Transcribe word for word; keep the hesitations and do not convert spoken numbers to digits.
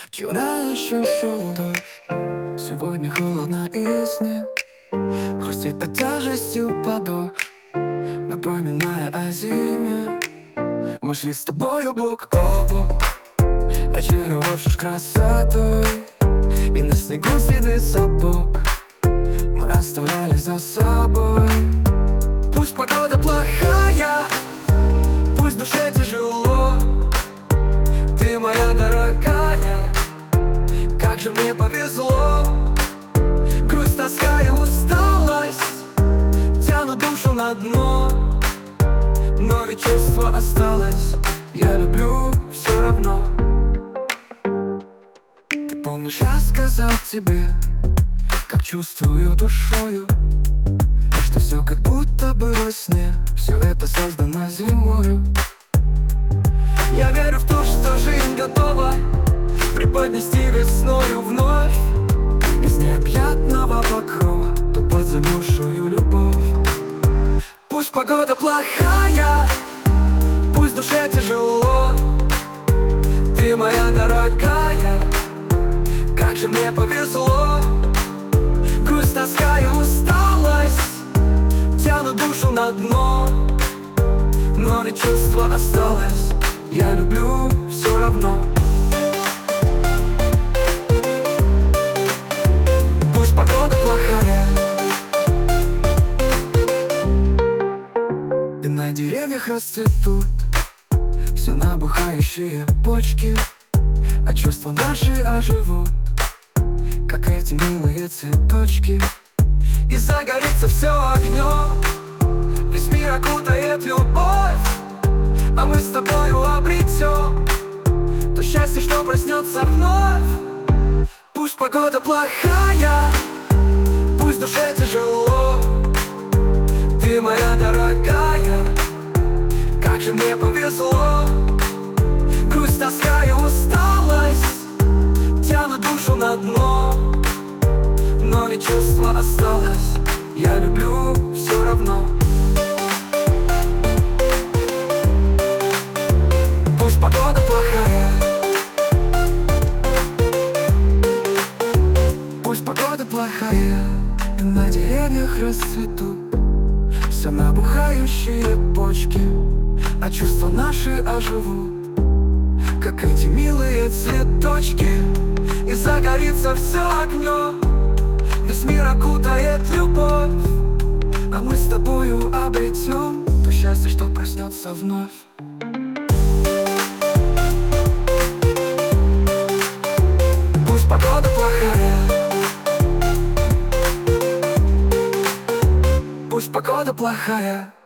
Вчера еще шел дождь, сегодня холодно и снег хрустит под тяжестью подошв, напоминая о зиме. Мы шли с тобою бок о бок, очаровавшись красотой, и на снегу следы сапог мы оставляли за собой. Пусть погода плохая, пусть в душе тяжело, ты моя дорогая, как же мне повезло. Грусть, тоска и усталость тянут душу на дно, но ведь чувство осталось, я люблю все равно. Ты помнишь, я сказал тебе, как чувствую душою, что все как будто бы во сне, все это создано зимою. Я верю в то, что жизнь готова преподнести весною вновь из необъятного покрова ту подзамерзшую любовь. Пусть погода плохая, пусть в душе тяжело, ты моя дорогая, как же мне повезло. Грусть, тоска и усталость тянут душу на дно, но ведь чувство осталось, я люблю все равно. Пусть погода плохая, и на деревьях расцветут все набухающие почки, а чувства наши оживут, как эти милые цветочки. И загорится все огнем, весь мир окутает любовь, а мы с тобою обретем то счастье, что проснется вновь. Пусть погода плохая, пусть в душе тяжело, ты моя дорогая, как же мне повезло. Грусть, тоска и усталость тянут душу на дно, но ведь чувство осталось, я люблю все равно. Пусть погода плохая, пусть погода плохая, и на деревьях расцветут все набухающие почки, а чувства наши оживут, как эти милые цветочки. И загорится все огнем, весь мир окутает любовь, а мы с тобою обретем то счастье, что проснется вновь. Пусть погода плохая, пусть погода плохая,